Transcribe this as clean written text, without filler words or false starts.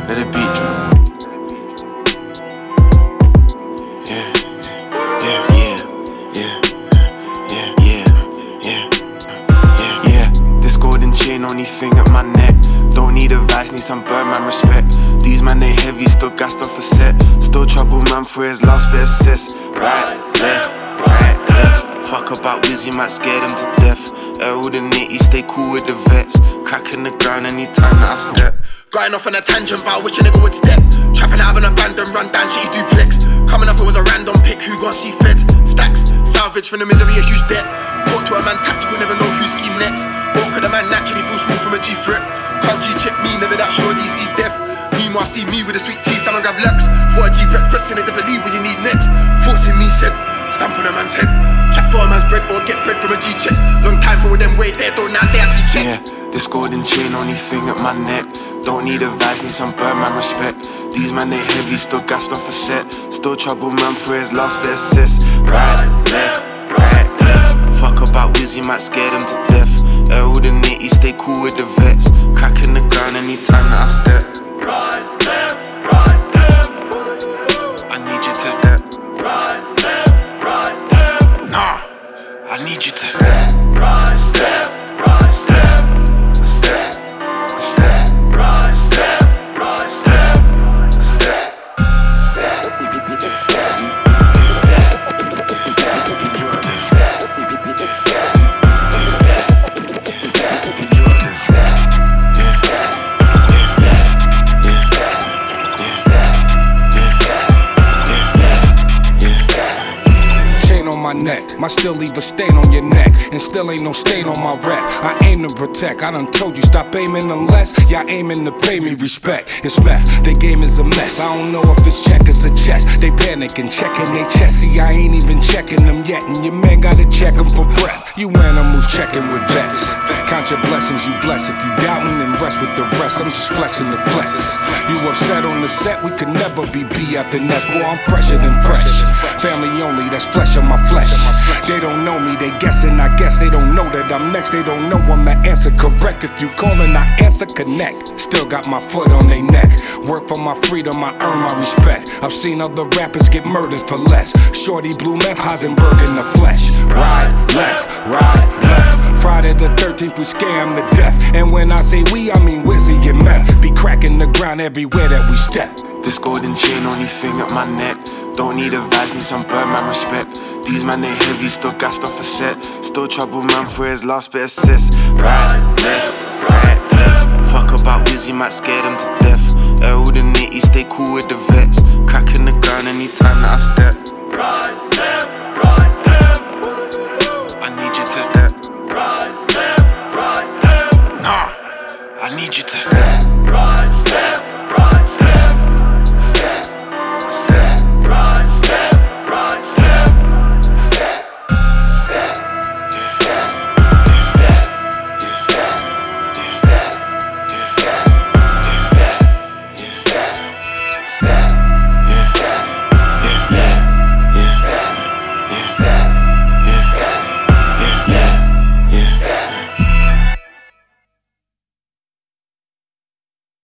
Let it beat drop. Yeah, yeah, yeah, yeah, yeah, yeah, yeah, yeah, yeah. This golden chain, only thing at my neck. Don't need advice, need some Birdman respect. These man they heavy, still gassed off a set. Still trouble man for his last bit of cess. Right, left, right, left. Fuck about Wizzy, might scare them to death. Errol the nitty, stay cool with the vets. Cracking the ground anytime that I step. Going off on a tangent, but I wish a nigga would step. Trapping out of an abandoned run down, shitty duplex. Coming up, it was a random pick, who gon' see feds? Stacks, salvage from the misery, a huge debt. Talk to a man tactical, never know who scheme next. Or could a man naturally feel small from a G threat? Can't G-check me, never that sure DC death. Meanwhile, see me with a sweet tea, someone grab Lux. For a G breakfast, in a different league, what you need next? Thoughts in me said, stamp on a man's head. Chat for a man's bread, or get bread from a G-check. Long time for them way there, though now there I see check. Yeah, this golden chain, only thing at my neck. Don't need advice, need some Birdman respect. These man they heavy, still gassed off a set. Still trouble man for his last bit of cess. Right, left, right, left. Fuck about Wizzy, might scare them to death. Errol the nitty, stay cool with the vets. Cracking the ground anytime that I step. Right, left, right, left. I need you to step. Right, left, right, left. Nah, I need you to Step, right, step, right, step. Step, step, right, step, right, step. Step, step, step. My neck, might still leave a stain on your neck, and still ain't no stain on my rep. I aim to protect, I done told you stop aiming unless y'all aiming to pay me respect. It's meth, their game is a mess. I don't know if it's checkers or chess. They panicking, checking they chest. See, I ain't even checking them yet, and your man gotta check them for breath. You animals checking with bets. Count your blessings, you bless. If you doubting, then rest with the rest. I'm just flexing the flex. You upset on the set, we could never be BF&S. Boy, I'm fresher than fresh. Family only, that's flesh on my flesh. They don't know me, they guessing, I guess they don't know that I'm next. They don't know I'm the answer correct. If you callin', I answer connect. Still got my foot on they neck. Work for my freedom, I earn my respect. I've seen other rappers get murdered for less. Shorty Blue Meth, Heisenberg in the flesh. Right, left, Friday the 13th, we scam to death. And when I say we, I mean Wizzy and Meth. Be cracking the ground everywhere that we step. This golden chain, only thing at my neck. Don't need advice, need some Birdman respect. These man they heavy, still gassed off a set. Still trouble man for his last bit of cess. Right, left. Fuck about Wizzy, might scare them to death. Errol the nitty, stay cool with the vets. Cracking the ground anytime that I step. Right, left, right, left. I need you to step. Right, left, right, left. Nah, I need you to Step, right, step.